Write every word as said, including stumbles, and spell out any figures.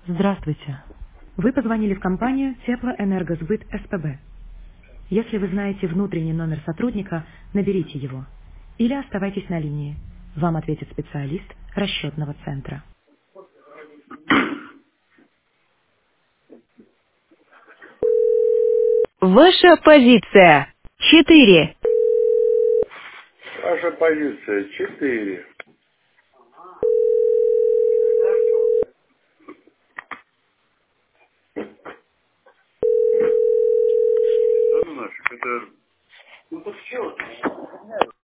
Здравствуйте. Вы позвонили в компанию Теплоэнергосбыт СПБ. Если вы знаете внутренний номер сотрудника, наберите его. Или оставайтесь на линии. Вам ответит специалист расчетного центра. Ваша позиция. Четыре. Ваша позиция четыре. Да ну нафиг, это